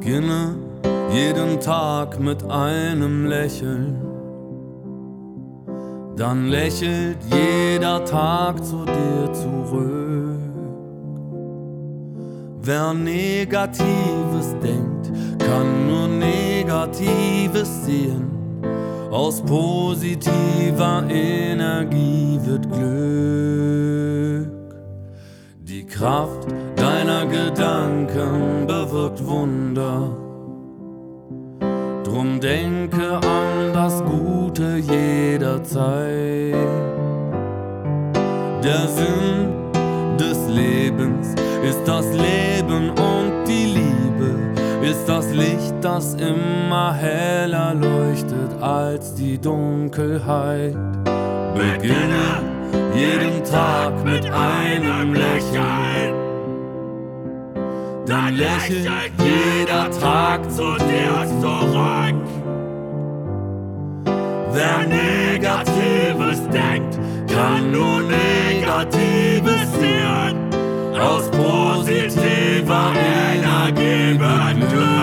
Beginne jeden Tag mit einem Lächeln, dann lächelt jeder Tag zu dir zurück. Wer Negatives denkt, kann nur Negatives sehen. Aus positiver Energie wird Glück. Die Kraft deiner Gedanken bewirkt Wunder. Drum denke an das Gute jederzeit. Der Sinn des Lebens ist das Leben und die Liebe ist das Licht, das immer heller leuchtet als die Dunkelheit. Beginne jeden Tag mit einem Lächeln, dann lächelt jeder Tag zu dir zurück. Wer Negatives denkt, kann nur Negatives sehen. Aus positiver Energie wird Glück.